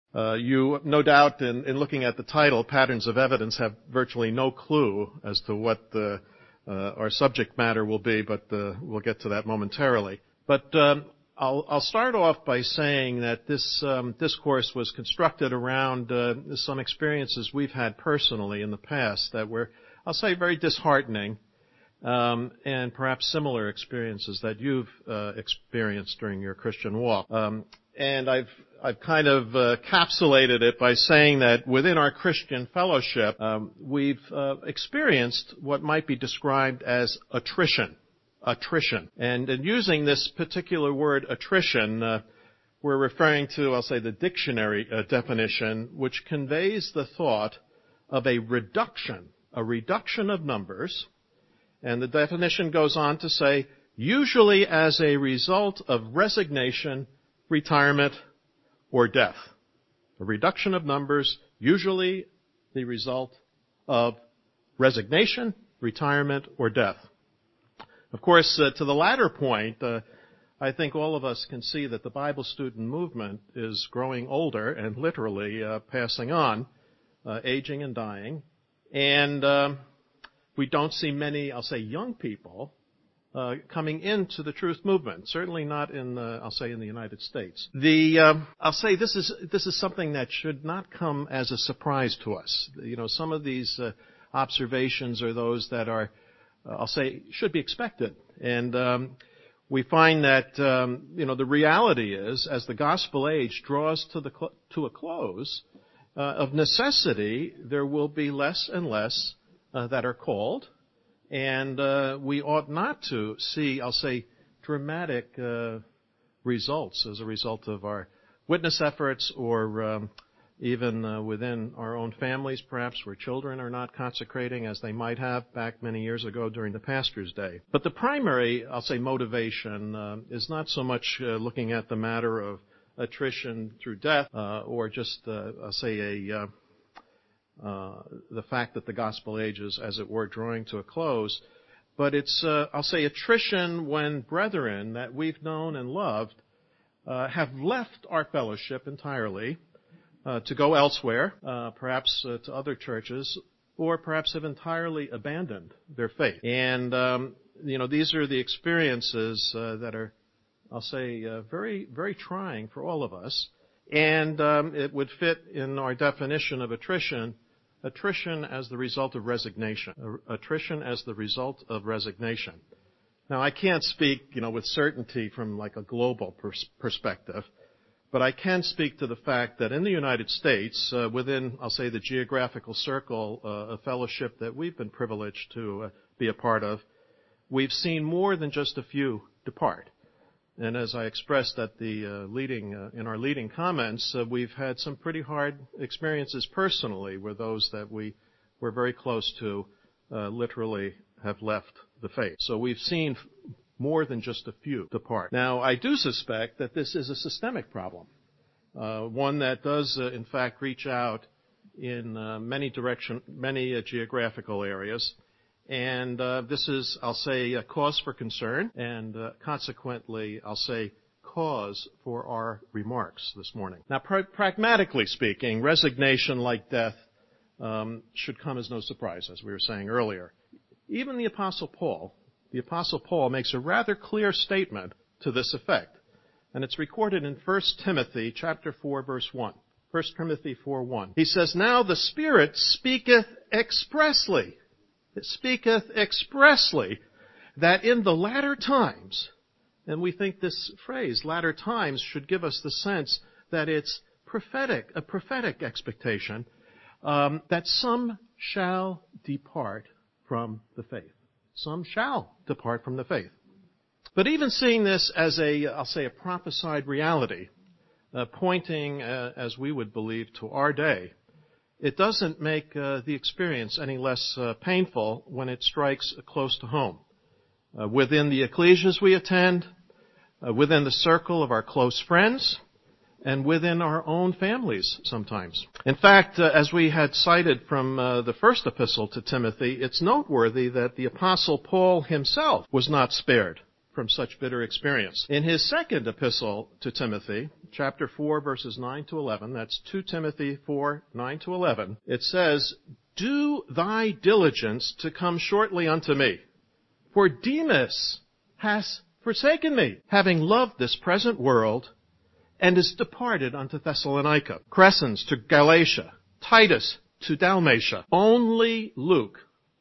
You, no doubt, in looking at the title, Patterns of Evidence, have virtually no clue as to what our subject matter will be, but we'll get to that momentarily. But I'll start off by saying that this discourse was constructed around some experiences we've had personally in the past that were, I'll say, very disheartening, and perhaps similar experiences that you've experienced during your Christian walk. And I've kind of encapsulated it by saying that within our Christian fellowship, we've experienced what might be described as attrition. And in using this particular word attrition, we're referring to, I'll say, the dictionary definition, which conveys the thought of a reduction of numbers. And the definition goes on to say, usually as a result of resignation, retirement, or death. A reduction of numbers, usually the result of resignation, retirement, or death. Of course, to the latter point, I think all of us can see that the Bible student movement is growing older and literally passing on, aging and dying. And we don't see many, I'll say, young people coming into the truth movement. Certainly not in, I'll say, in the United States. I'll say this is something that should not come as a surprise to us. You know, some of these observations are those that are, I'll say, should be expected. And we find that, the reality is, as the gospel age draws to a close, of necessity, there will be less and less that are called. And we ought not to see, I'll say, dramatic results as a result of our witness efforts or even within our own families, perhaps, where children are not consecrating as they might have back many years ago during the pastor's day. But the primary, I'll say, motivation is not so much looking at the matter of attrition through death or just, I'll say, the fact that the gospel age is, as it were, drawing to a close. But it's, I'll say, attrition when brethren that we've known and loved have left our fellowship entirely to go elsewhere, perhaps to other churches, or perhaps have entirely abandoned their faith. And, these are the experiences that are, I'll say, very, very trying for all of us. And it would fit in our definition of attrition as the result of resignation. Attrition as the result of resignation. Now, I can't speak, with certainty from like a global perspective, but I can speak to the fact that in the United States, within, I'll say, the geographical circle of fellowship that we've been privileged to be a part of, we've seen more than just a few depart. And as I expressed at the in our leading comments, we've had some pretty hard experiences personally where those that we were very close to literally have left the faith. So we've seen more than just a few depart. Now, I do suspect that this is a systemic problem, one that does, in fact, reach out in many geographical areas. And this is, I'll say, a cause for concern, and consequently, I'll say, cause for our remarks this morning. Now, pragmatically speaking, resignation, like death, should come as no surprise, as we were saying earlier. Even the Apostle Paul makes a rather clear statement to this effect, and it's recorded in 1 Timothy chapter 4, verse 1. 1 Timothy 4:1. He says, "Now the Spirit speaketh expressly that in the latter times," and we think this phrase, latter times, should give us the sense that it's a prophetic expectation, that some shall depart from the faith. Some shall depart from the faith. But even seeing this as I'll say, a prophesied reality, pointing, as we would believe, to our day, it doesn't make the experience any less painful when it strikes close to home. Within the ecclesias we attend, within the circle of our close friends, and within our own families sometimes. In fact, as we had cited from the first epistle to Timothy, it's noteworthy that the Apostle Paul himself was not spared from such bitter experience. In his second epistle to Timothy, chapter 4, verses 9 to 11, that's 2 Timothy 4, 9 to 11, it says, "Do thy diligence to come shortly unto me, for Demas has forsaken me, having loved this present world, and is departed unto Thessalonica. Crescens to Galatia, Titus to Dalmatia. Only Luke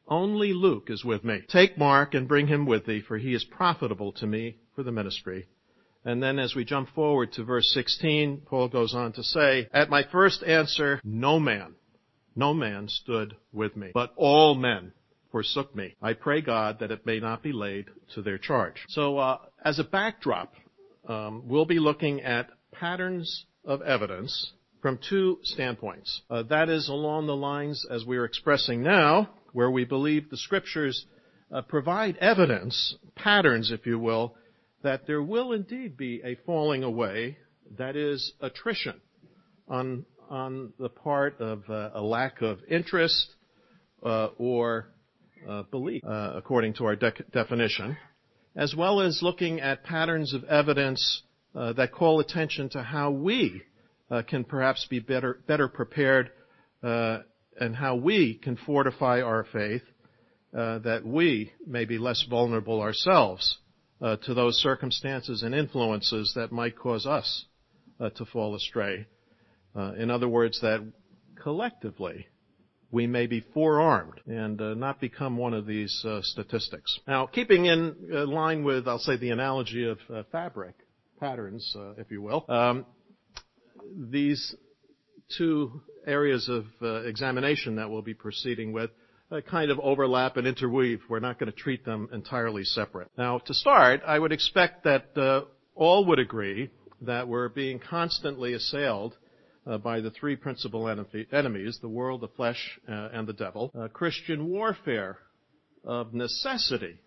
is with me. Take Mark and bring him with thee, for he is profitable to me for the ministry." And then as we jump forward to verse 16, Paul goes on to say, "At my first answer, no man stood with me, but all men forsook me. I pray God that it may not be laid to their charge." So as a backdrop, we'll be looking at patterns of evidence from two standpoints. That is along the lines as we are expressing now, where we believe the Scriptures provide evidence, patterns, if you will, that there will indeed be a falling away, that is, attrition on the part of a lack of interest or belief, according to our definition, as well as looking at patterns of evidence that call attention to how we can perhaps be better prepared and how we can fortify our faith, that we may be less vulnerable ourselves to those circumstances and influences that might cause us to fall astray. In other words, that collectively we may be forearmed and not become one of these statistics. Now, keeping in line with, I'll say, the analogy of fabric patterns, if you will, these two areas of examination that we'll be proceeding with kind of overlap and interweave. We're not going to treat them entirely separate. Now, to start, I would expect that all would agree that we're being constantly assailed by the three principal enemies, the world, the flesh, and the devil. Christian warfare of necessity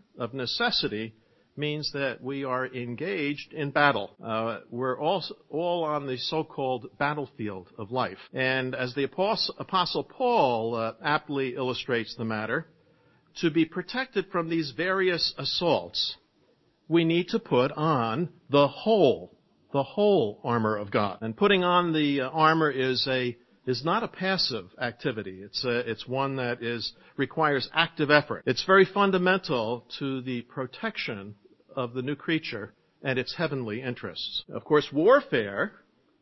means that we are engaged in battle. We're all on the so-called battlefield of life. And as the Apostle Paul aptly illustrates the matter, to be protected from these various assaults, we need to put on the whole armor of God. And putting on the armor is not a passive activity. It's one that requires active effort. It's very fundamental to the protection of the new creature and its heavenly interests. Of course, warfare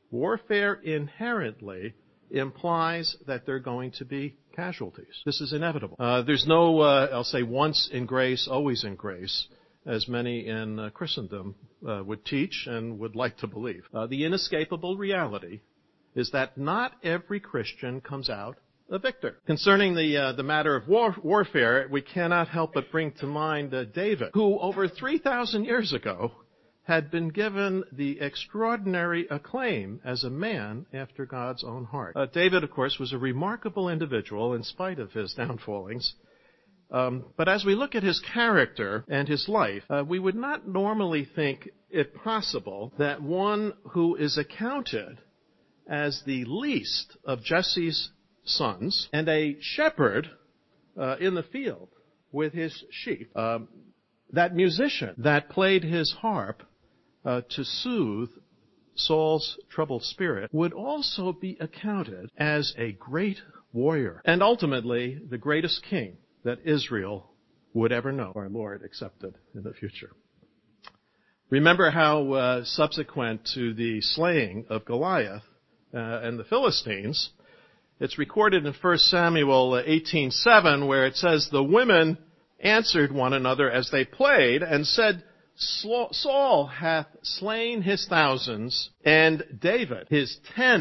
inherently implies that there are going to be casualties. This is inevitable. There's no, I'll say, once in grace, always in grace, as many in Christendom would teach and would like to believe. The inescapable reality is that not every Christian comes out a victor. Concerning the matter of warfare, we cannot help but bring to mind David, who over 3,000 years ago had been given the extraordinary acclaim as a man after God's own heart. David, of course, was a remarkable individual in spite of his downfallings. But as we look at his character and his life, we would not normally think it possible that one who is accounted as the least of Jesse's sons and a shepherd in the field with his sheep, that musician that played his harp to soothe Saul's troubled spirit, would also be accounted as a great warrior and ultimately the greatest king that Israel would ever know, our Lord accepted in the future. Remember how subsequent to the slaying of Goliath and the Philistines, it's recorded in 1 Samuel 18:7, where it says, "The women answered one another as they played and said, Saul hath slain his thousands, and David his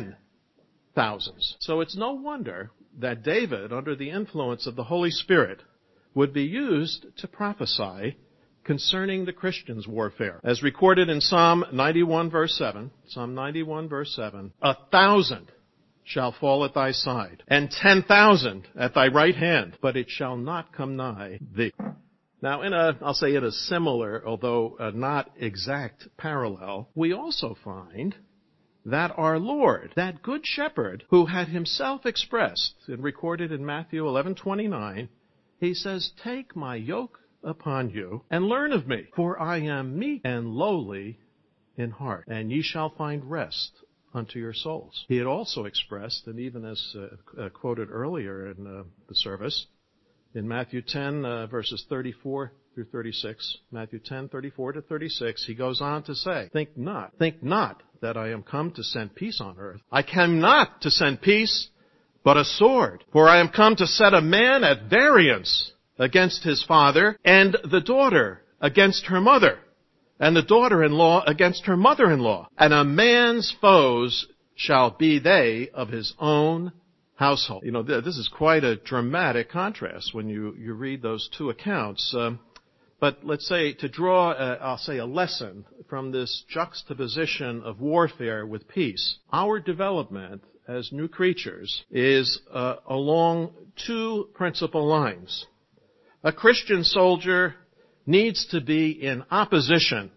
10,000s. So it's no wonder that David, under the influence of the Holy Spirit, would be used to prophesy concerning the Christians' warfare. As recorded in Psalm 91, verse 7, 1,000 shall fall at thy side, and 10,000 at thy right hand, but it shall not come nigh thee." Now, in a similar, although not exact parallel, we also find that our Lord, that good shepherd, who had himself expressed and recorded in Matthew 11:29, he says, "Take my yoke upon you, and learn of me, for I am meek and lowly in heart, and ye shall find rest unto your souls. He had also expressed, and even as quoted earlier in the service, in Matthew 10, verses 34 through 36, Matthew 10, 34 to 36, he goes on to say, think not that I am come to send peace on earth. I came not to send peace, but a sword. For I am come to set a man at variance against his father, and the daughter against her mother, and the daughter-in-law against her mother-in-law. And a man's foes shall be they of his own household. You know, this is quite a dramatic contrast when you read those two accounts. But let's say, to draw, a lesson from this juxtaposition of warfare with peace, our development as new creatures is along two principal lines. A Christian soldier needs to be in opposition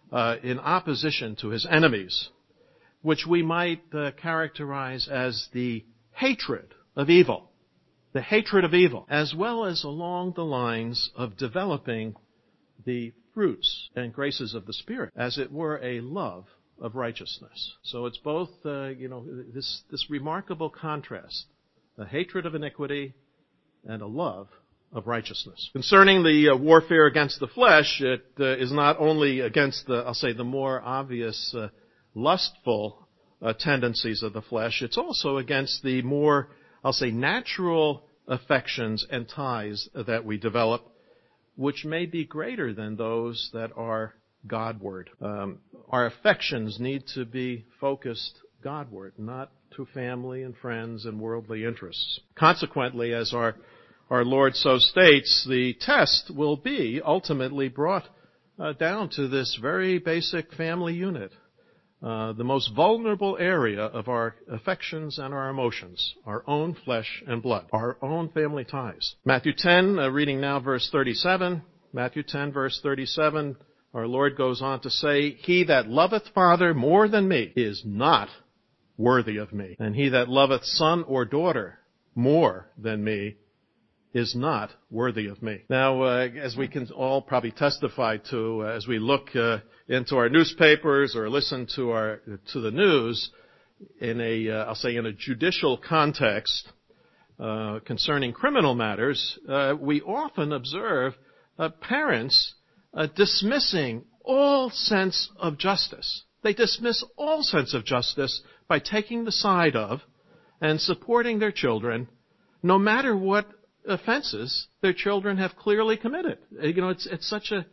to his enemies, which we might characterize as the hatred of evil, as well as along the lines of developing the fruits and graces of the Spirit, as it were a love of righteousness. So it's both, this remarkable contrast, a hatred of iniquity and a love of righteousness. Concerning the warfare against the flesh, it is not only against the more obvious lustful tendencies of the flesh, it's also against the more, natural affections and ties that we develop, which may be greater than those that are Godward. Our affections need to be focused Godward, not to family and friends and worldly interests. Consequently, as our Lord so states, the test will be ultimately brought down to this very basic family unit, the most vulnerable area of our affections and our emotions, our own flesh and blood, our own family ties. Matthew 10, reading now verse 37. Matthew 10, verse 37, our Lord goes on to say, he that loveth father more than me is not worthy of me, and he that loveth son or daughter more than me is not worthy of me. Now, as we can all probably testify to, as we look into our newspapers or listen to the news in a judicial context concerning criminal matters, we often observe parents dismissing all sense of justice. They dismiss all sense of justice by taking the side of and supporting their children, no matter what offenses their children have clearly committed. It's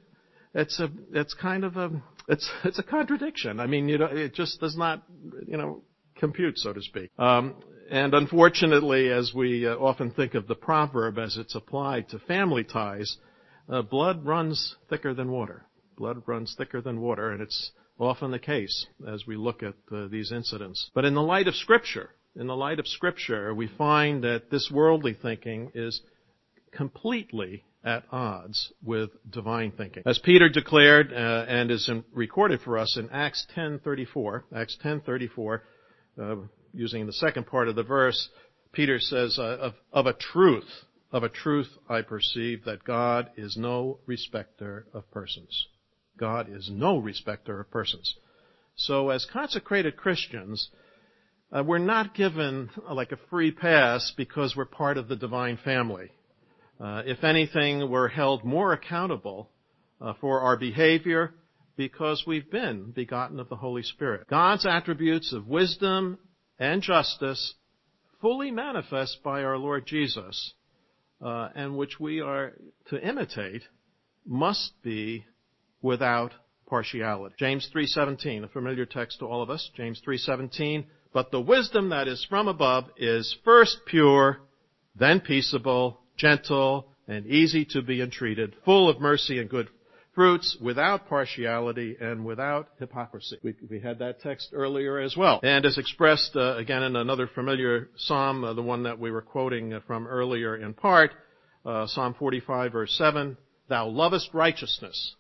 a contradiction. I mean, it just does not, compute, so to speak. And unfortunately, as we often think of the proverb as it's applied to family ties, blood runs thicker than water. Blood runs thicker than water, and it's often the case as we look at these incidents. But in the light of Scripture, we find that this worldly thinking is completely at odds with divine thinking. As Peter declared and is recorded for us in Acts 10:34, using the second part of the verse, Peter says, of a truth I perceive that God is no respecter of persons. God is no respecter of persons. So as consecrated Christians, we're not given like a free pass because we're part of the divine family. If anything, we're held more accountable for our behavior because we've been begotten of the Holy Spirit. God's attributes of wisdom and justice fully manifest by our Lord Jesus, and which we are to imitate, must be without partiality. James 3:17, a familiar text to all of us. James 3:17, but the wisdom that is from above is first pure, then peaceable, gentle, and easy to be entreated, full of mercy and good fruits, without partiality and without hypocrisy. We had that text earlier as well. And as expressed again in another familiar psalm, the one that we were quoting from earlier in part, Psalm 45, verse 7, thou lovest righteousness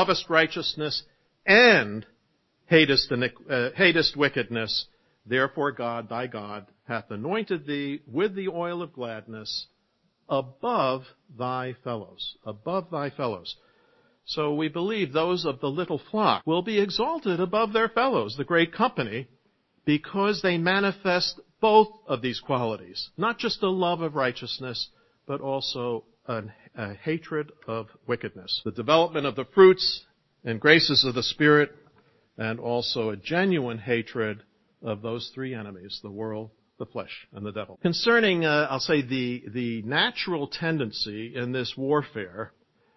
and hatest wickedness. Therefore God, thy God, hath anointed thee with the oil of gladness above thy fellows. Above thy fellows. So we believe those of the little flock will be exalted above their fellows, the great company, because they manifest both of these qualities. Not just a love of righteousness, but also a hatred of wickedness. The development of the fruits and graces of the Spirit, and also a genuine hatred of those three enemies, the world, the flesh, and the devil. Concerning, I'll say, the natural tendency in this warfare,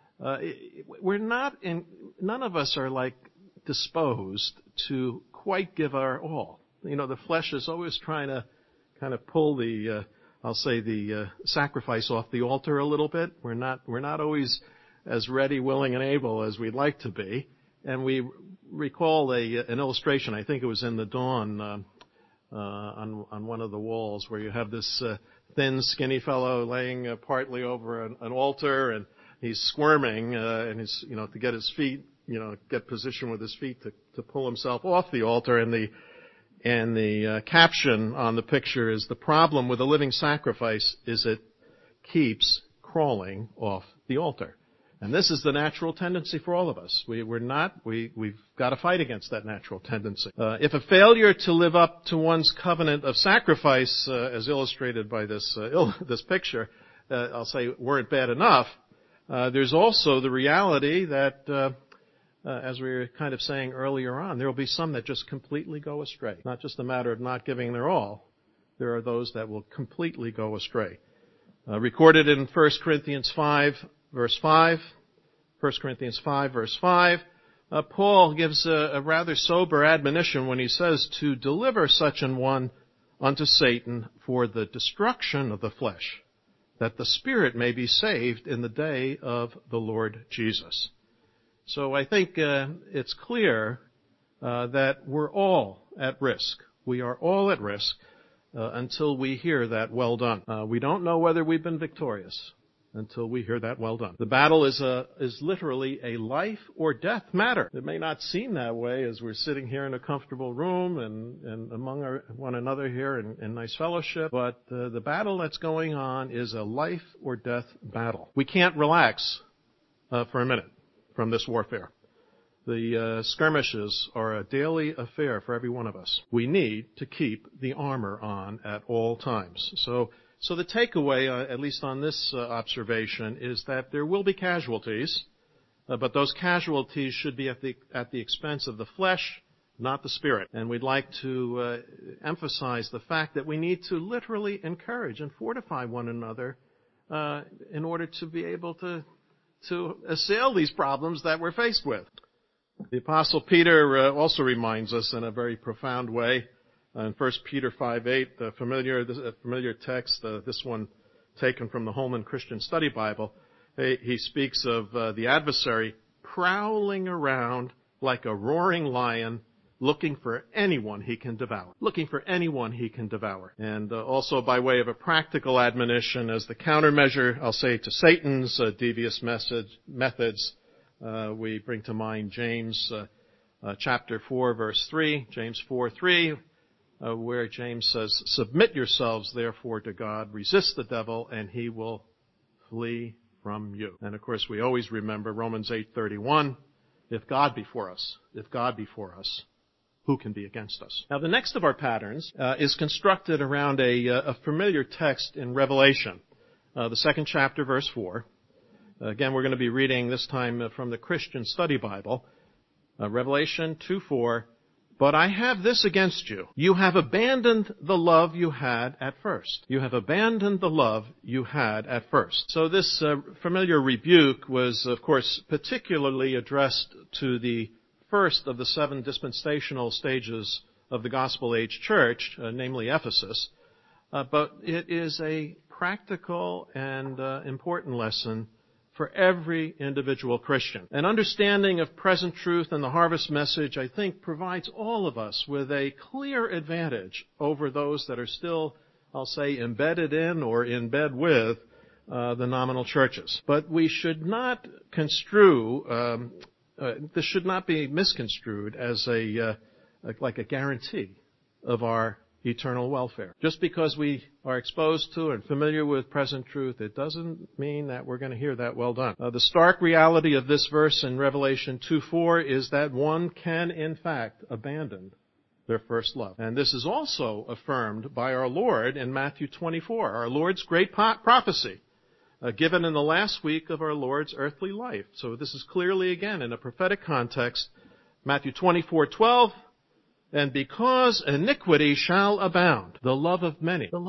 none of us are disposed to quite give our all. The flesh is always trying to kind of pull the sacrifice off the altar a little bit. We're not always as ready, willing, and able as we'd like to be. And we recall an illustration, I think it was in the Dawn, on one of the walls, where you have this thin, skinny fellow laying partly over an altar, and he's squirming, and he's, to get his feet, get position with his feet to pull himself off the altar. And the caption on the picture is, "The problem with a living sacrifice is it keeps crawling off the altar." And this is the natural tendency for all of us. We've got to fight against that natural tendency. If a failure to live up to one's covenant of sacrifice, as illustrated by this picture, I'll say, weren't bad enough, there's also the reality that, as we were kind of saying earlier on, there will be some that just completely go astray. Not just a matter of not giving their all. There are those that will completely go astray. Recorded in 1 Corinthians 5, verse 5, 1 Corinthians 5, verse 5, Paul gives a rather sober admonition when he says to deliver such an one unto Satan for the destruction of the flesh, that the spirit may be saved in the day of the Lord Jesus. So I think it's clear that we're all at risk. We are all at risk until we hear that well done. We don't know whether we've been victorious until we hear that well done. The battle is literally a life or death matter. It may not seem that way as we're sitting here in a comfortable room and among one another here in nice fellowship, but the battle that's going on is a life or death battle. We can't relax for a minute from this warfare. The skirmishes are a daily affair for every one of us. We need to keep the armor on at all times. So the takeaway, at least on this observation, is that there will be casualties, but those casualties should be at the expense of the flesh, not the spirit. And we'd like to emphasize the fact that we need to literally encourage and fortify one another in order to be able to assail these problems that we're faced with. The Apostle Peter also reminds us in a very profound way in 1 Peter 5:8, a familiar text, this one taken from the Holman Christian Study Bible. He speaks of the adversary prowling around like a roaring lion, looking for anyone he can devour. And also by way of a practical admonition as the countermeasure, I'll say, to Satan's devious methods, we bring to mind James chapter 4, verse 3, James 4:3, where James says, "Submit yourselves therefore to God, resist the devil, and he will flee from you." And of course we always remember Romans 8:31, if God be for us, who can be against us? Now the next of our patterns is constructed around a familiar text in Revelation, the 2nd chapter, verse 4. Again, we're going to be reading this time from the Christian Study Bible, Revelation 2:4. "But I have this against you. You have abandoned the love you had at first." You have abandoned the love you had at first. So this familiar rebuke was, of course, particularly addressed to the first of the 7 dispensational stages of the Gospel Age Church, namely Ephesus. But it is a practical and important lesson for every individual Christian. An understanding of present truth and the harvest message, I think, provides all of us with a clear advantage over those that are still, I'll say, embedded in or in bed with the nominal churches. But we should not this should not be misconstrued as like a guarantee of our eternal welfare. Just because we are exposed to and familiar with present truth, it doesn't mean that we're going to hear that well done. The stark reality of this verse in Revelation 2:4 is that one can, in fact, abandon their first love. And this is also affirmed by our Lord in Matthew 24, our Lord's great prophecy, given in the last week of our Lord's earthly life. So this is clearly, again, in a prophetic context, Matthew 24:12, and because iniquity shall abound, the love of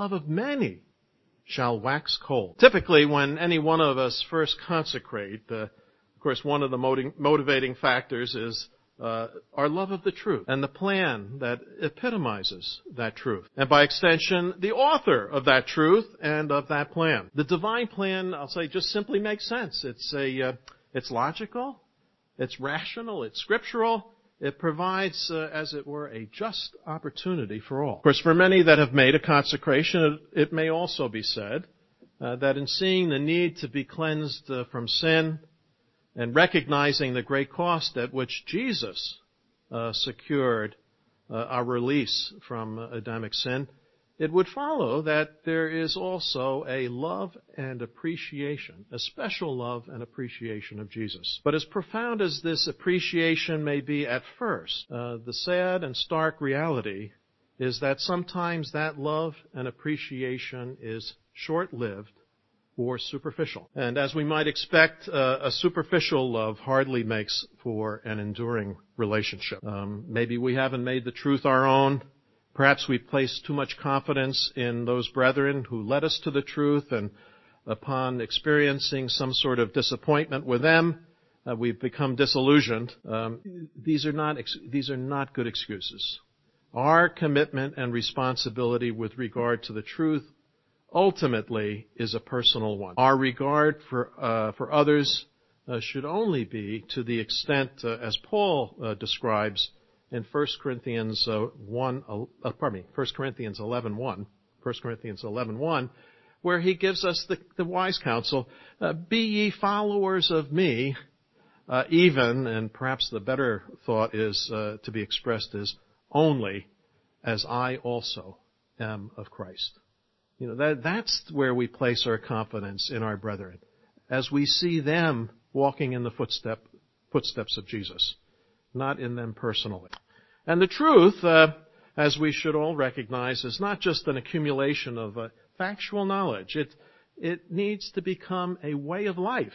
many shall wax cold. Typically, when any one of us first consecrate, of course, one of the motivating factors is our love of the truth and the plan that epitomizes that truth. And by extension, the author of that truth and of that plan. The divine plan, I'll say, just simply makes sense. It's logical, it's rational, it's scriptural. It provides, as it were, a just opportunity for all. Of course, for many that have made a consecration, it may also be said that in seeing the need to be cleansed from sin and recognizing the great cost at which Jesus secured our release from Adamic sin, it would follow that there is also a love and appreciation, a special love and appreciation of Jesus. But as profound as this appreciation may be at first, the sad and stark reality is that sometimes that love and appreciation is short-lived or superficial. And as we might expect, a superficial love hardly makes for an enduring relationship. Maybe we haven't made the truth our own. Perhaps we place too much confidence in those brethren who led us to the truth, and upon experiencing some sort of disappointment with them, we've become disillusioned. These are not good excuses. Our commitment and responsibility with regard to the truth ultimately is a personal one. Our regard for others should only be to the extent, as Paul describes in 1 Corinthians 11:1, where he gives us the wise counsel, be ye followers of me, even, and perhaps the better thought is to be expressed as only as I also am of Christ. That's where we place our confidence in our brethren, as we see them walking in the footsteps of Jesus, not in them personally. And the truth, as we should all recognize, is not just an accumulation of factual knowledge. It needs to become a way of life.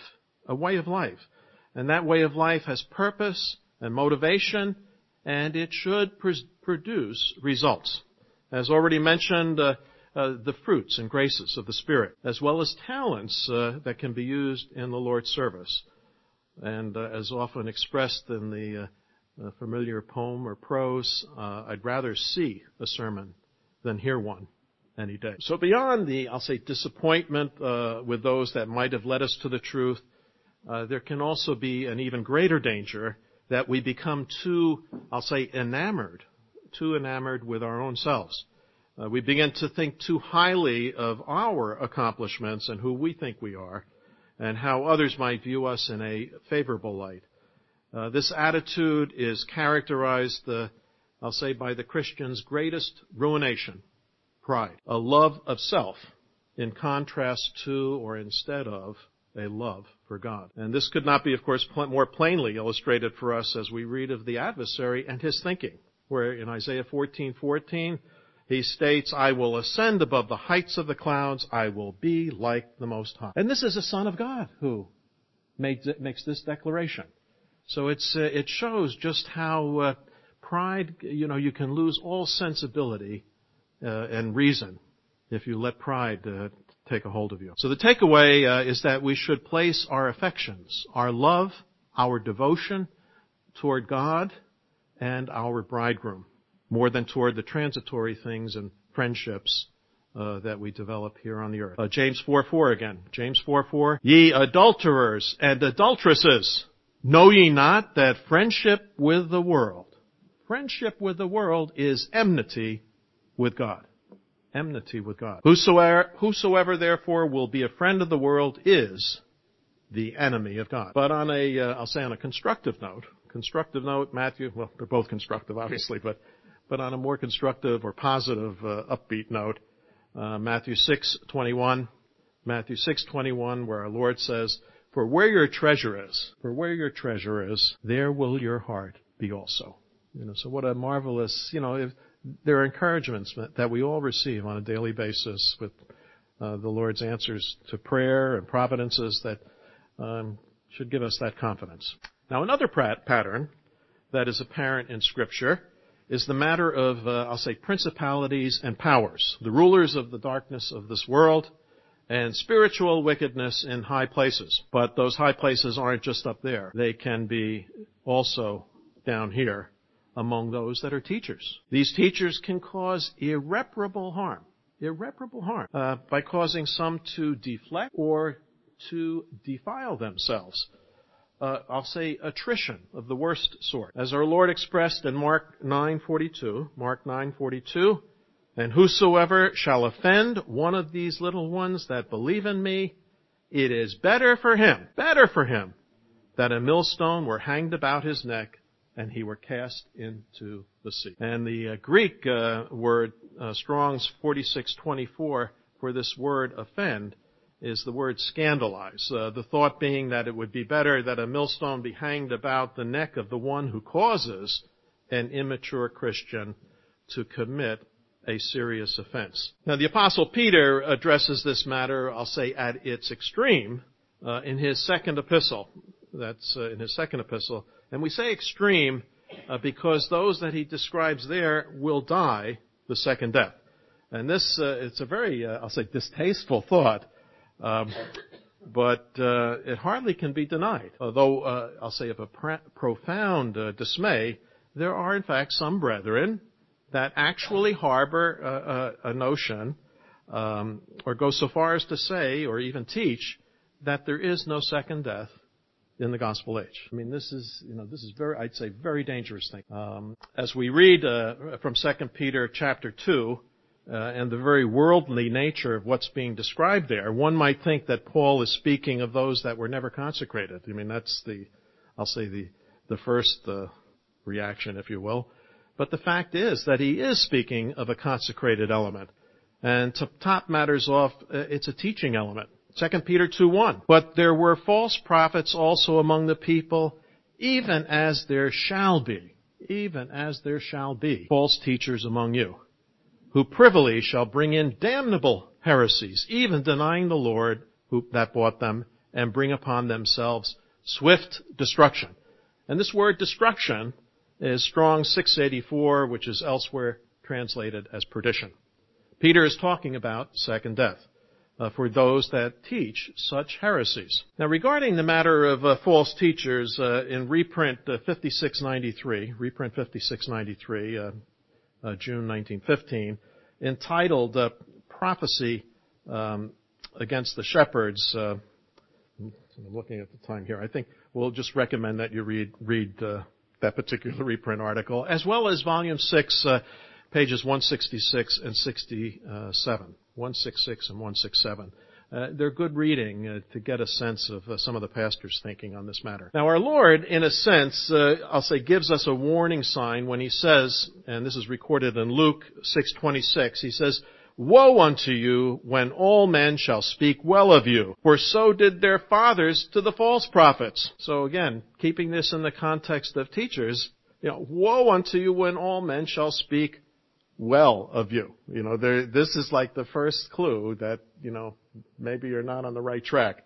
And that way of life has purpose and motivation, and it should produce results. As already mentioned, the fruits and graces of the Spirit, as well as talents that can be used in the Lord's service. And as often expressed in the familiar poem or prose, I'd rather see a sermon than hear one any day. So beyond the, I'll say, disappointment with those that might have led us to the truth, there can also be an even greater danger that we become too, I'll say, enamored with our own selves. We begin to think too highly of our accomplishments and who we think we are, and how others might view us in a favorable light. This attitude is characterized, I'll say, by the Christian's greatest ruination, pride, a love of self, in contrast to or instead of a love for God. And this could not be, of course, more plainly illustrated for us as we read of the adversary and his thinking, where in Isaiah 14:14, he states, I will ascend above the heights of the clouds. I will be like the Most High. And this is a Son of God who makes this declaration. So it shows just how pride, you can lose all sensibility and reason if you let pride take a hold of you. So the takeaway is that we should place our affections, our love, our devotion toward God and our bridegroom, more than toward the transitory things and friendships that we develop here on the earth. James 4:4 again. James 4:4. Ye adulterers and adulteresses, know ye not that friendship with the world is enmity with God. Enmity with God. Whosoever therefore will be a friend of the world is the enemy of God. But on a constructive note, Matthew, well, they're both constructive obviously, but But on a more constructive or positive, upbeat note, Matthew 6:21, where our Lord says, "For where your treasure is, there will your heart be also." So what a marvelous, there are encouragements that we all receive on a daily basis with the Lord's answers to prayer and providences that should give us that confidence. Now, another pattern that is apparent in Scripture is the matter of, principalities and powers, the rulers of the darkness of this world, and spiritual wickedness in high places. But those high places aren't just up there. They can be also down here among those that are teachers. These teachers can cause irreparable harm by causing some to deflect or to defile themselves. Attrition of the worst sort. As our Lord expressed in Mark 9:42, "And whosoever shall offend one of these little ones that believe in me, it is better for him, that a millstone were hanged about his neck and he were cast into the sea." And the Greek word, Strong's 46:24, for this word offend, is the word scandalize. The thought being that it would be better that a millstone be hanged about the neck of the one who causes an immature Christian to commit a serious offense. Now, the Apostle Peter addresses this matter, at its extreme, in his second epistle. That's in his second epistle. And we say extreme because those that he describes there will die the second death. And this, it's a very, distasteful thought. But it hardly can be denied. Although, of a profound dismay, there are in fact some brethren that actually harbor a notion, or go so far as to say, or even teach, that there is no second death in the gospel age. This is very, I'd say, very dangerous thing. As we read from 2 Peter chapter 2, and the very worldly nature of what's being described there, one might think that Paul is speaking of those that were never consecrated. That's the first reaction, if you will. But the fact is that he is speaking of a consecrated element. And to top matters off, it's a teaching element. 2 Peter 2:1. "But there were false prophets also among the people, even as there shall be false teachers among you, who privily shall bring in damnable heresies, even denying the Lord that bought them, and bring upon themselves swift destruction." And this word destruction is Strong's 684, which is elsewhere translated as perdition. Peter is talking about second death for those that teach such heresies. Now, regarding the matter of false teachers, in reprint 5693, June 1915, entitled Prophecy Against the Shepherds. I'm looking at the time here. I think we'll just recommend that you read that particular reprint article, as well as Volume 6, pages 166 and 67. 166 and 167. They're good reading to get a sense of some of the pastor's thinking on this matter. Now, our Lord, in a sense, gives us a warning sign when he says, and this is recorded in Luke 6:26, he says, "Woe unto you when all men shall speak well of you, for so did their fathers to the false prophets." So again, keeping this in the context of teachers, woe unto you when all men shall speak well of you. This is like the first clue that, maybe you're not on the right track.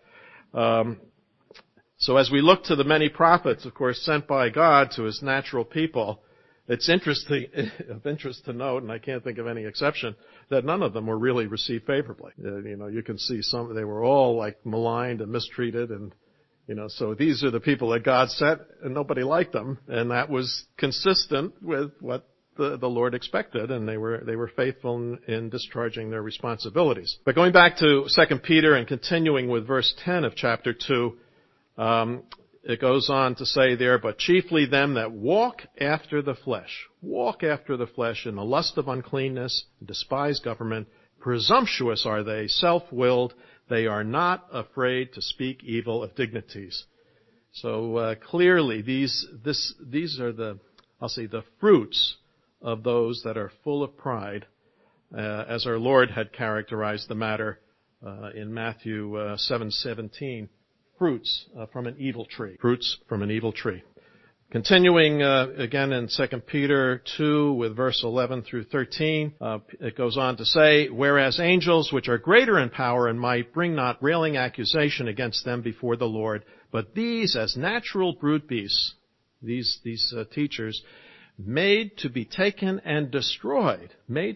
So as we look to the many prophets, of course, sent by God to his natural people, it's of interest to note, and I can't think of any exception, that none of them were really received favorably. You can see they were all maligned and mistreated, and so these are the people that God sent, and nobody liked them, and that was consistent with what the Lord expected, and they were faithful in discharging their responsibilities. But going back to 2 Peter and continuing with verse 10 of chapter 2, it goes on to say there, "But chiefly them that walk after the flesh in the lust of uncleanness, despise government, presumptuous are they, self-willed, they are not afraid to speak evil of dignities." So clearly, these are the fruits of those that are full of pride, as our Lord had characterized the matter in Matthew 7:17, fruits from an evil tree. Fruits from an evil tree. Continuing again in 2 Peter 2 with verse 11 through 13, it goes on to say, "Whereas angels which are greater in power and might bring not railing accusation against them before the Lord, but these as natural brute beasts," these teachers, "made to be taken and destroyed,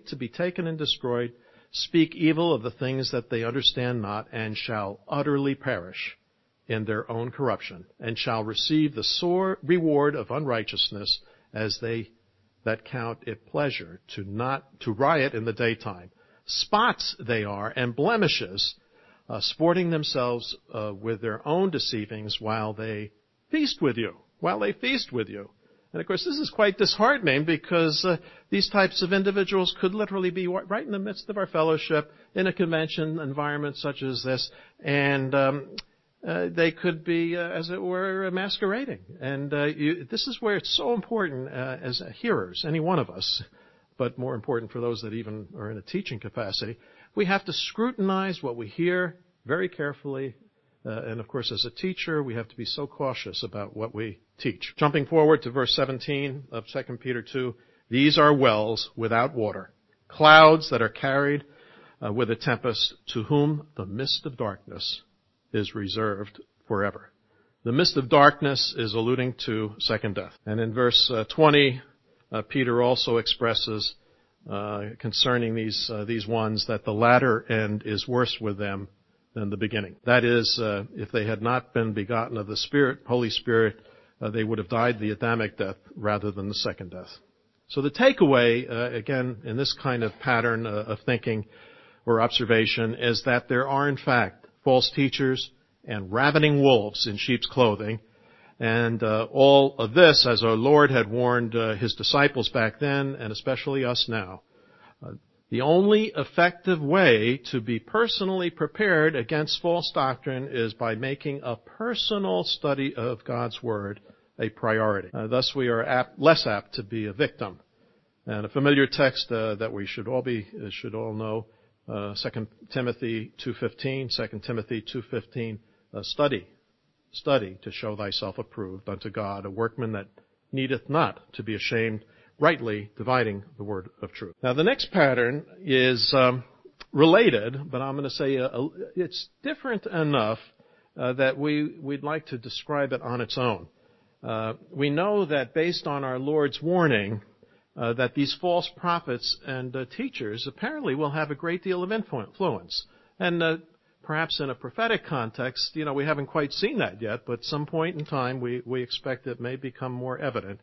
speak evil of the things that they understand not, and shall utterly perish in their own corruption, and shall receive the sore reward of unrighteousness, as they that count it pleasure to riot in the daytime. Spots they are, and blemishes, sporting themselves with their own deceivings while they feast with you. And of course, this is quite disheartening because these types of individuals could literally be right in the midst of our fellowship in a convention environment such as this, and they could be, as it were, masquerading. And this is where it's so important as hearers, any one of us, but more important for those that even are in a teaching capacity. We have to scrutinize what we hear very carefully. And of course, as a teacher, we have to be so cautious about what we teach. Jumping forward to verse 17 of 2 Peter 2, "These are wells without water, clouds that are carried with a tempest, to whom the mist of darkness is reserved forever." The mist of darkness is alluding to second death. And in verse 20, Peter also expresses concerning these ones that the latter end is worse with them than the beginning. That is, if they had not been begotten of the Spirit, Holy Spirit, they would have died the Adamic death rather than the second death. So the takeaway, again, in this kind of pattern of thinking or observation is that there are, in fact, false teachers and ravening wolves in sheep's clothing. And all of this, as our Lord had warned His disciples back then, and especially us now, the only effective way to be personally prepared against false doctrine is by making a personal study of God's Word a priority. Thus, we are less apt to be a victim. And a familiar text that we should all know, 2 Timothy 2:15, 2 Timothy 2:15, study to show thyself approved unto God, a workman that needeth not to be ashamed, rightly dividing the word of truth. Now, the next pattern is related, but I'm going to say it's different enough that we'd like to describe it on its own. We know that based on our Lord's warning, that these false prophets and teachers apparently will have a great deal of influence. And perhaps in a prophetic context, we haven't quite seen that yet, but some point in time we expect it may become more evident.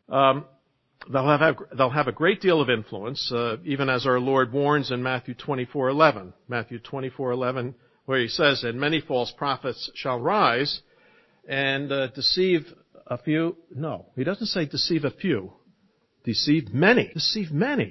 They'll have a great deal of influence, even as our Lord warns in Matthew 24:11. Matthew 24:11, where He says, "And many false prophets shall rise and deceive a few." No, He doesn't say deceive a few. Deceive many. Deceive many.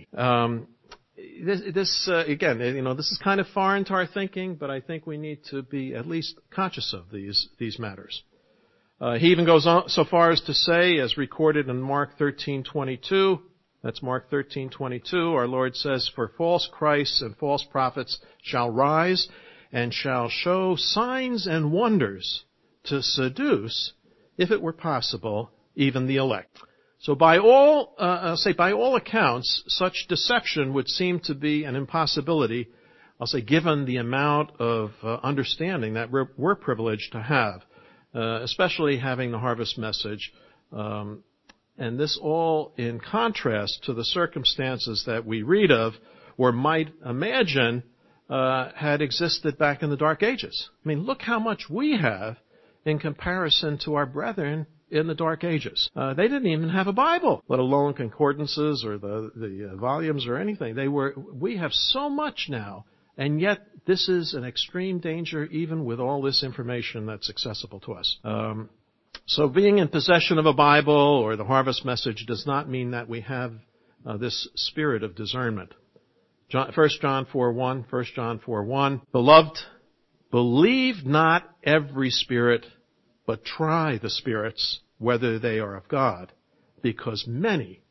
Again, this is kind of foreign to our thinking, but I think we need to be at least conscious of these matters. He even goes on so far as to say, as recorded in Mark 13:22, that's Mark 13:22, our Lord says, "For false Christs and false prophets shall rise and shall show signs and wonders to seduce, if it were possible, even the elect." So by all accounts, such deception would seem to be an impossibility, given the amount of understanding that we're privileged to have. Especially having the harvest message, and this all in contrast to the circumstances that we read of or might imagine had existed back in the Dark Ages. I mean, look how much we have in comparison to our brethren in the Dark Ages. They didn't even have a Bible, let alone concordances or the volumes or anything. We have so much now. And yet, this is an extreme danger even with all this information that's accessible to us. So being in possession of a Bible or the harvest message does not mean that we have this spirit of discernment. 1 John 4:1, "Beloved, believe not every spirit, but try the spirits, whether they are of God, because many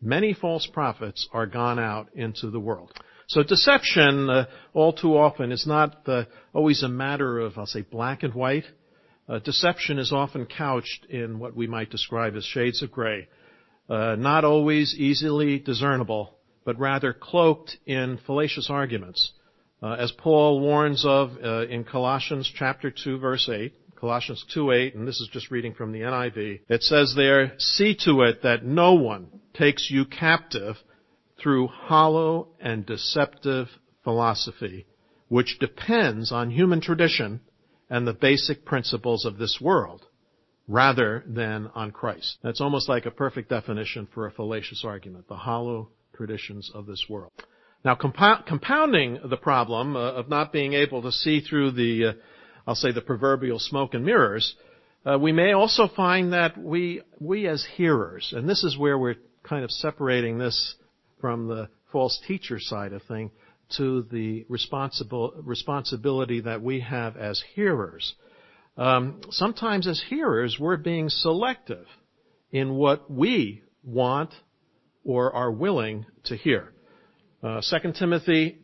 many false prophets are gone out into the world. So deception, all too often, is not always a matter of, I'll say, black and white. Deception is often couched in what we might describe as shades of gray. Not always easily discernible, but rather cloaked in fallacious arguments. As Paul warns of in Colossians chapter 2, verse 8, Colossians 2:8, and this is just reading from the NIV, it says there, "See to it that no one takes you captive through hollow and deceptive philosophy, which depends on human tradition and the basic principles of this world, rather than on Christ." That's almost like a perfect definition for a fallacious argument, the hollow traditions of this world. Now, compounding the problem of not being able to see through the, I'll say, the proverbial smoke and mirrors, we may also find that we as hearers, and this is where we're kind of separating this from the false teacher side of thing to the responsibility that we have as hearers. Sometimes as hearers, we're being selective in what we want or are willing to hear. 2 Timothy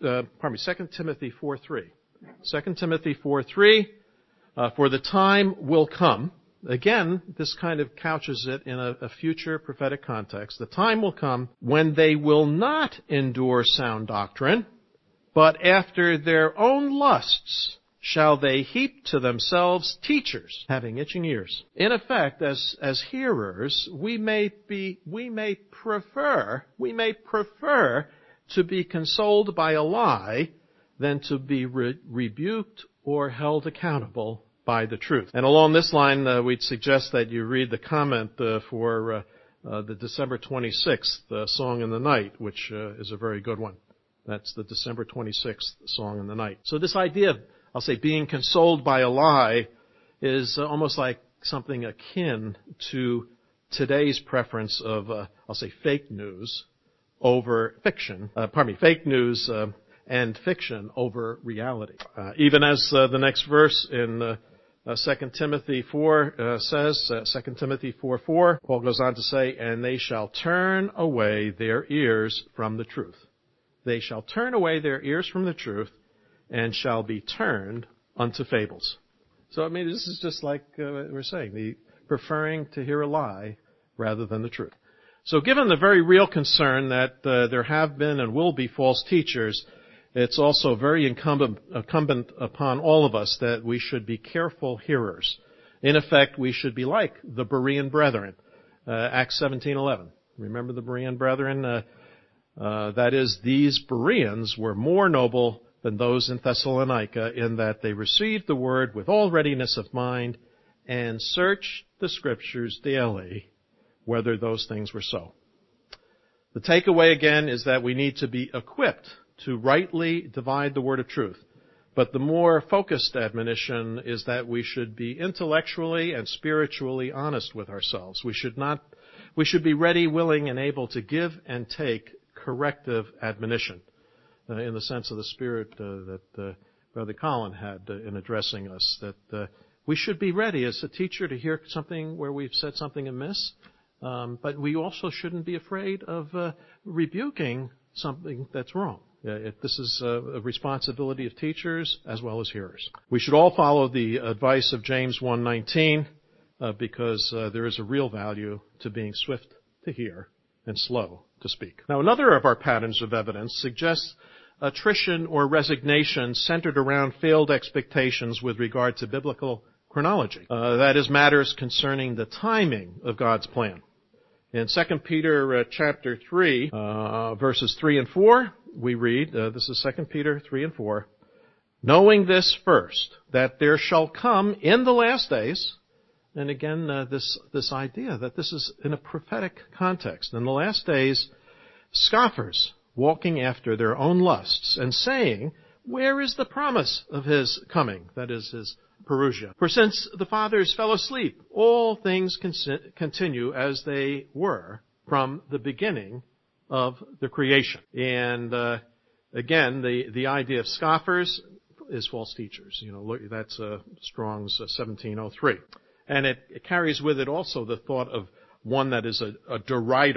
4:3. 2 Timothy 4:3, for the time will come. Again, this kind of couches it in a future prophetic context. The time will come when they will not endure sound doctrine, but after their own lusts shall they heap to themselves teachers having itching ears. In effect, as hearers, we may prefer to be consoled by a lie than to be rebuked or held accountable by the truth. And along this line, we'd suggest that you read the comment for the December 26th Song in the Night, which is a very good one. That's the December 26th Song in the Night. So this idea of, I'll say, being consoled by a lie is almost like something akin to today's preference of, I'll say, fake news over fiction. Fake news and fiction over reality. Even as the next verse in 2 Timothy 4 says, 2 Timothy 4:4, Paul goes on to say, "And they shall turn away their ears from the truth." They shall turn away their ears from the truth and shall be turned unto fables. So, I mean, this is just like we're saying, the preferring to hear a lie rather than the truth. So given the very real concern that there have been and will be false teachers, it's also very incumbent upon all of us that we should be careful hearers. In effect, we should be like the Berean brethren. Acts 17:11. Remember the Berean brethren? That is, these Bereans were more noble than those in Thessalonica in that they received the word with all readiness of mind and searched the Scriptures daily whether those things were so. The takeaway again is that we need to be equipped to rightly divide the word of truth. But the more focused admonition is that we should be intellectually and spiritually honest with ourselves. We should be ready, willing, and able to give and take corrective admonition in the sense of the spirit that Brother Colin had in addressing us, that we should be ready as a teacher to hear something where we've said something amiss, but we also shouldn't be afraid of rebuking something that's wrong. This is a responsibility of teachers as well as hearers. We should all follow the advice of James 1:19 because there is a real value to being swift to hear and slow to speak. Now, another of our patterns of evidence suggests attrition or resignation centered around failed expectations with regard to biblical chronology. That is, matters concerning the timing of God's plan. In 2 Peter chapter 3, verses 3 and 4, we read, this is 2 Peter 3 and 4, "Knowing this first, that there shall come in the last days," and again, this idea that this is in a prophetic context, "in the last days, scoffers, walking after their own lusts, and saying, where is the promise of his coming?" That is his parousia. "For since the fathers fell asleep, all things continue as they were from the beginning of the creation." And again, the idea of scoffers is false teachers. Look, that's Strong's 1703. And it carries with it also the thought of one that is a derider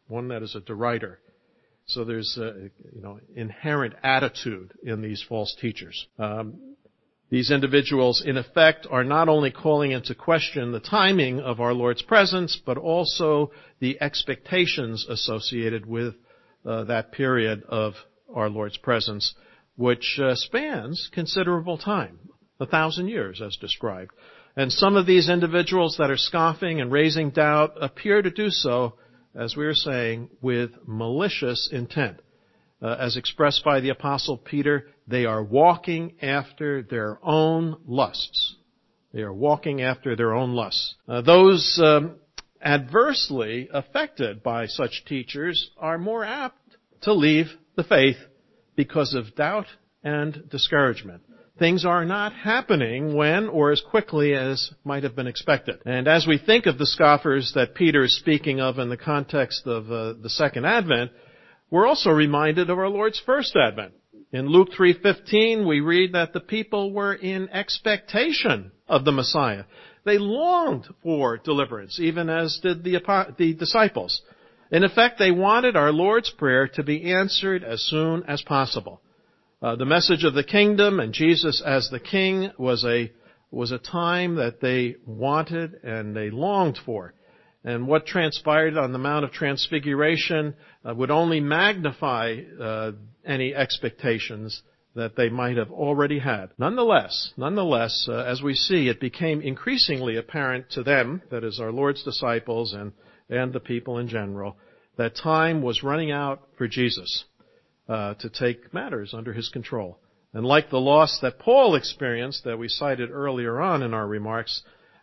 one that is a derider. So there's inherent attitude in these false teachers. These individuals, in effect, are not only calling into question the timing of our Lord's presence, but also the expectations associated with that period of our Lord's presence, which spans considerable time, 1,000 years as described. And some of these individuals that are scoffing and raising doubt appear to do so, as we were saying, with malicious intent. As expressed by the Apostle Peter, they are walking after their own lusts. They are walking after their own lusts. Those adversely affected by such teachers are more apt to leave the faith because of doubt and discouragement. Things are not happening when or as quickly as might have been expected. And as we think of the scoffers that Peter is speaking of in the context of the second advent, we're also reminded of our Lord's first advent. In Luke 3:15, we read that the people were in expectation of the Messiah. They longed for deliverance, even as did the disciples. In effect, they wanted our Lord's Prayer to be answered as soon as possible. The message of the kingdom and Jesus as the King was a time that they wanted and they longed for. And what transpired on the Mount of Transfiguration would only magnify any expectations that they might have already had. Nonetheless, as we see, it became increasingly apparent to them, that is our Lord's disciples and the people in general, that time was running out for Jesus to take matters under his control. And like the loss that Paul experienced that we cited earlier on in our remarks,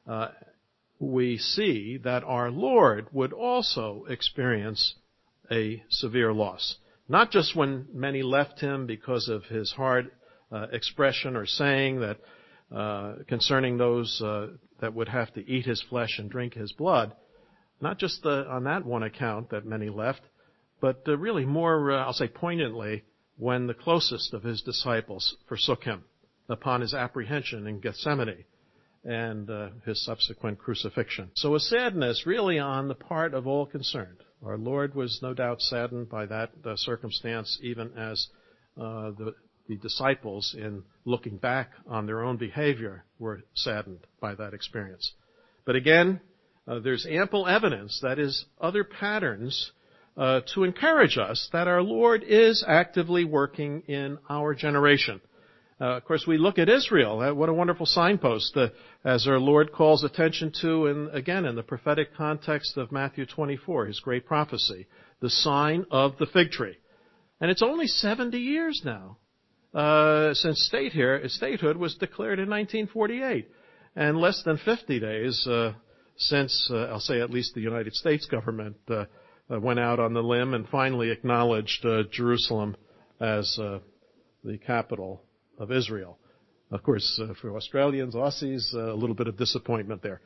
we see that our Lord would also experience a severe loss. Not just when many left him because of his hard expression or saying that concerning those that would have to eat his flesh and drink his blood, not just on that one account that many left, but really more, I'll say poignantly, when the closest of his disciples forsook him upon his apprehension in Gethsemane and his subsequent crucifixion. So a sadness really on the part of all concerned. Our Lord was no doubt saddened by that circumstance, even as the disciples, in looking back on their own behavior, were saddened by that experience. But again, there's ample evidence, that is, other patterns to encourage us that our Lord is actively working in our generation. Of course, we look at Israel. What a wonderful signpost, as our Lord calls attention to, and again, in the prophetic context of Matthew 24, his great prophecy, the sign of the fig tree. And it's only 70 years now since statehood was declared in 1948, and less than 50 days since, I'll say at least the United States government went out on the limb and finally acknowledged Jerusalem as the capital of Israel. Of course, for Australians, Aussies, a little bit of disappointment there.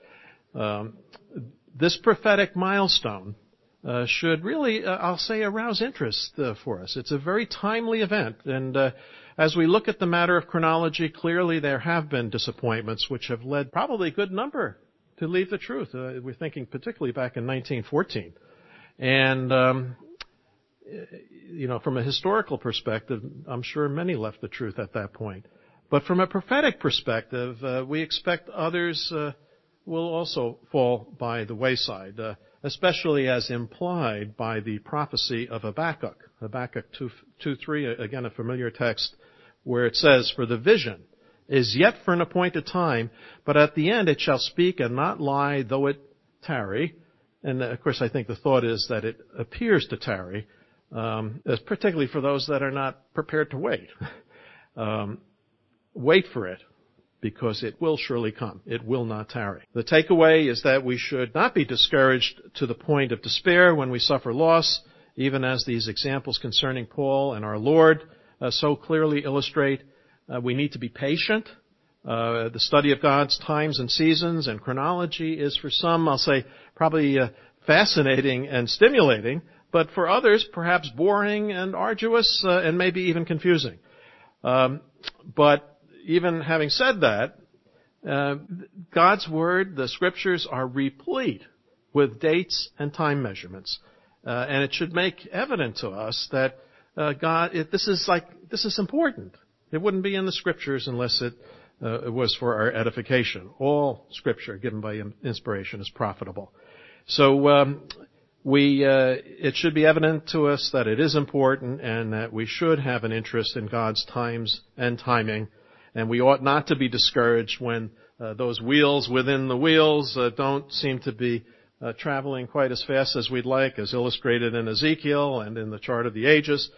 This prophetic milestone should really, I'll say, arouse interest for us. It's a very timely event, and as we look at the matter of chronology, clearly there have been disappointments which have led probably a good number to leave the truth. We're thinking particularly back in 1914. And from a historical perspective, I'm sure many left the truth at that point. But from a prophetic perspective, we expect others will also fall by the wayside, especially as implied by the prophecy of Habakkuk. Habakkuk 2:3, again a familiar text, where it says, "For the vision is yet for an appointed time, but at the end it shall speak and not lie, though it tarry." And of course, I think the thought is that it appears to tarry, particularly for those that are not prepared to wait. Wait for it, because it will surely come. It will not tarry. The takeaway is that we should not be discouraged to the point of despair when we suffer loss, even as these examples concerning Paul and our Lord so clearly illustrate. We need to be patient. The study of God's times and seasons and chronology is for some, I'll say, probably fascinating and stimulating, but for others, perhaps boring and arduous and maybe even confusing. But even having said that, God's Word, the Scriptures, are replete with dates and time measurements. And it should make evident to us that this is important. It wouldn't be in the Scriptures unless it was for our edification. All Scripture given by inspiration is profitable. So it should be evident to us that it is important and that we should have an interest in God's times and timing. And we ought not to be discouraged when those wheels within the wheels don't seem to be traveling quite as fast as we'd like, as illustrated in Ezekiel and in the chart of the ages.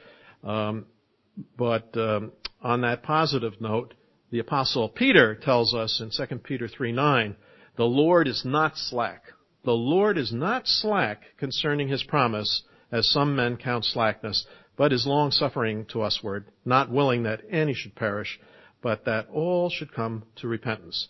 But on that positive note, the Apostle Peter tells us in 2 Peter 3:9, the Lord is not slack. The Lord is not slack concerning His promise, as some men count slackness, but is long-suffering to usward, not willing that any should perish, but that all should come to repentance.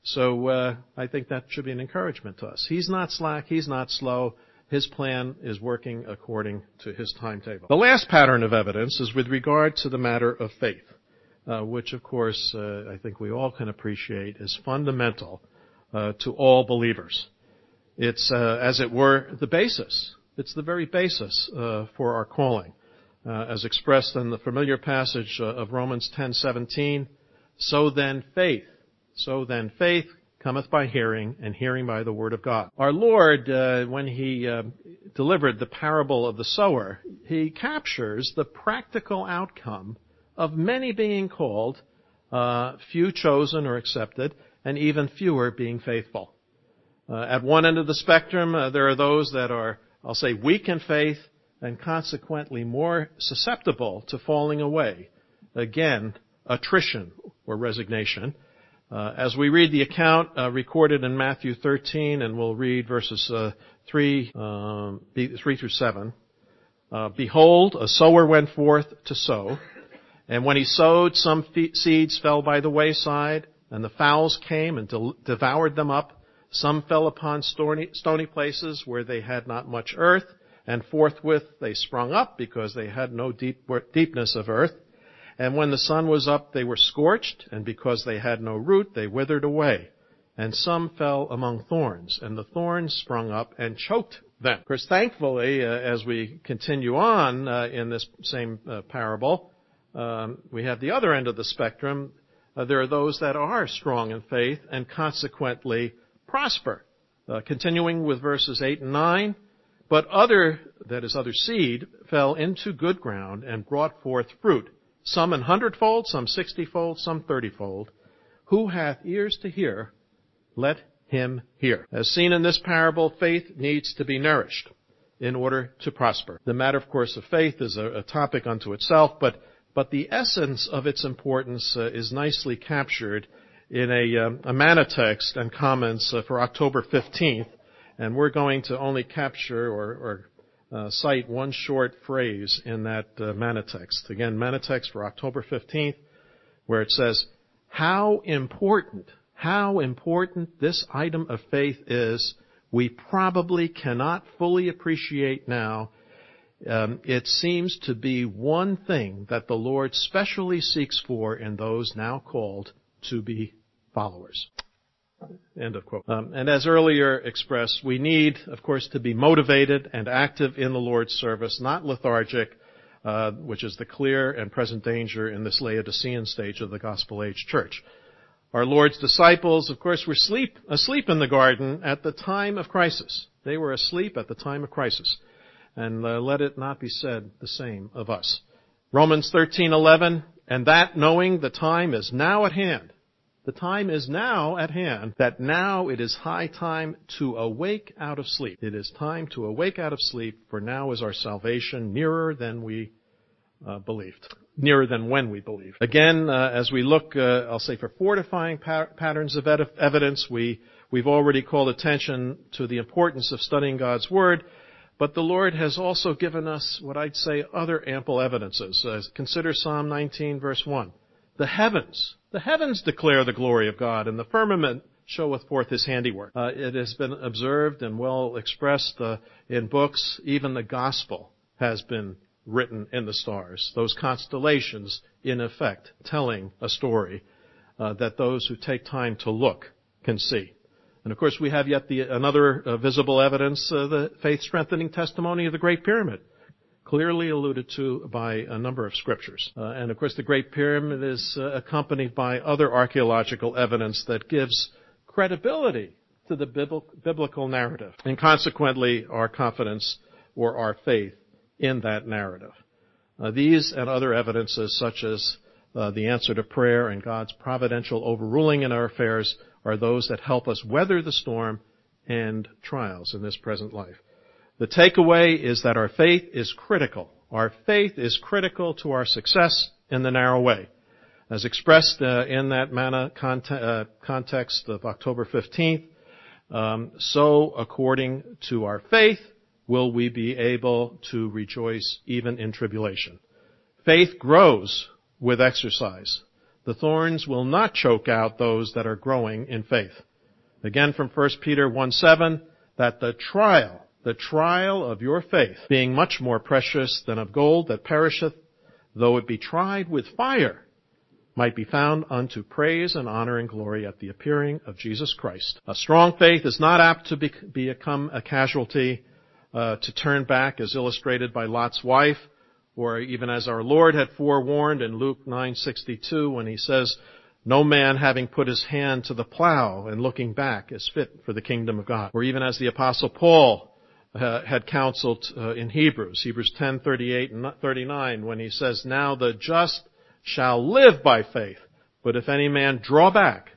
So I think that should be an encouragement to us. He's not slack. He's not slow. His plan is working according to His timetable. The last pattern of evidence is with regard to the matter of faith, which, of course, I think we all can appreciate is fundamental to all believers. It's, as it were, the basis. It's the very basis for our calling, as expressed in the familiar passage of Romans 10:17. So then faith cometh by hearing, and hearing by the word of God. Our Lord, when He delivered the parable of the sower, He captures the practical outcome of many being called, few chosen or accepted, and even fewer being faithful. At one end of the spectrum, there are those that are, I'll say, weak in faith and consequently more susceptible to falling away. Again, attrition or resignation. As we read the account recorded in Matthew 13, and we'll read verses 3 through 7. Behold, a sower went forth to sow, and when he sowed, some seeds fell by the wayside, and the fowls came and devoured them up. Some fell upon stony places where they had not much earth, and forthwith they sprung up because they had no deepness of earth. And when the sun was up, they were scorched, and because they had no root, they withered away. And some fell among thorns, and the thorns sprung up and choked them. Of course, thankfully, as we continue on in this same parable, we have the other end of the spectrum. There are those that are strong in faith and consequently prosper. Continuing with verses 8 and 9, but other seed fell into good ground and brought forth fruit, some 100-fold, some 60-fold, some 30-fold. Who hath ears to hear, let him hear. As seen in this parable, faith needs to be nourished in order to prosper. The matter, of course, of faith is a topic unto itself, but the essence of its importance is nicely captured in a manna text and comments for October 15th, and we're going to only capture or cite one short phrase in that manna text. Again, manna text for October 15th, where it says, how important this item of faith is, we probably cannot fully appreciate now. It seems to be one thing that the Lord specially seeks for in those now called to be followers. End of quote. And as earlier expressed, we need, of course, to be motivated and active in the Lord's service, not lethargic, which is the clear and present danger in this Laodicean stage of the Gospel Age church. Our Lord's disciples, of course, were asleep in the garden at the time of crisis. They were asleep at the time of crisis. And let it not be said the same of us. Romans 13:11, and that knowing the time is now at hand. The time is now at hand, that now it is high time to awake out of sleep. It is time to awake out of sleep, for now is our salvation nearer than we believed. Nearer than when we believed. Again, as we look, I'll say for fortifying patterns of evidence, we've already called attention to the importance of studying God's Word, but the Lord has also given us what I'd say other ample evidences. Consider Psalm 19, verse 1. The heavens declare the glory of God, and the firmament showeth forth His handiwork. It has been observed and well expressed in books. Even the gospel has been written in the stars. Those constellations, in effect, telling a story that those who take time to look can see. And of course, we have yet another visible evidence, the faith-strengthening testimony of the Great Pyramid, clearly alluded to by a number of scriptures. And of course, the Great Pyramid is accompanied by other archaeological evidence that gives credibility to the biblical narrative, and consequently, our confidence or our faith in that narrative. These and other evidences, such as the answer to prayer and God's providential overruling in our affairs, are those that help us weather the storm and trials in this present life. The takeaway is that our faith is critical. Our faith is critical to our success in the narrow way. As expressed in that manna context of October 15th, so according to our faith will we be able to rejoice even in tribulation. Faith grows with exercise. The thorns will not choke out those that are growing in faith. Again from 1 Peter 1:7, that the trial of your faith, being much more precious than of gold that perisheth, though it be tried with fire, might be found unto praise and honor and glory at the appearing of Jesus Christ. A strong faith is not apt to become a casualty, to turn back, as illustrated by Lot's wife, or even as our Lord had forewarned in Luke 9:62 when he says, no man having put his hand to the plow and looking back is fit for the kingdom of God. Or even as the Apostle Paul had counseled in Hebrews 10:38 and 39 when he says, now the just shall live by faith, but if any man draw back,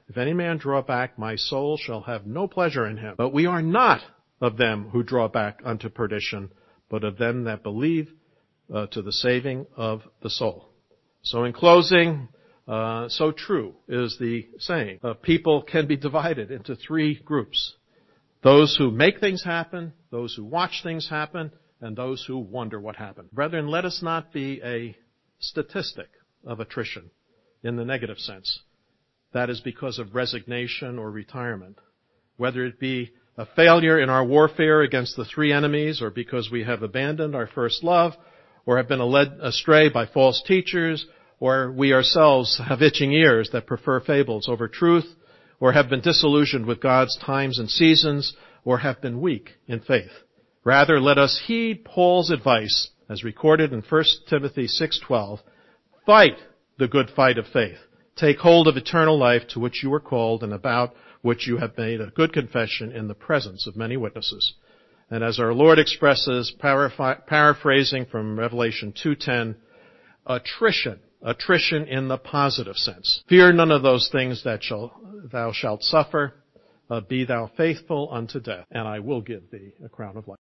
my soul shall have no pleasure in him. But we are not of them who draw back unto perdition, but of them that believe to the saving of the soul. So in closing, so true is the saying. People can be divided into three groups. Those who make things happen, those who watch things happen, and those who wonder what happened. Brethren, let us not be a statistic of attrition in the negative sense. That is because of resignation or retirement. Whether it be a failure in our warfare against the three enemies, or because we have abandoned our first love, or have been led astray by false teachers, or we ourselves have itching ears that prefer fables over truth, or have been disillusioned with God's times and seasons, or have been weak in faith. Rather, let us heed Paul's advice, as recorded in 1 Timothy 6:12, fight the good fight of faith. Take hold of eternal life to which you were called and about which you have made a good confession in the presence of many witnesses. And as our Lord expresses, paraphrasing from Revelation 2:10, attrition in the positive sense. Fear none of those things that thou shalt suffer. Be thou faithful unto death, and I will give thee a crown of life.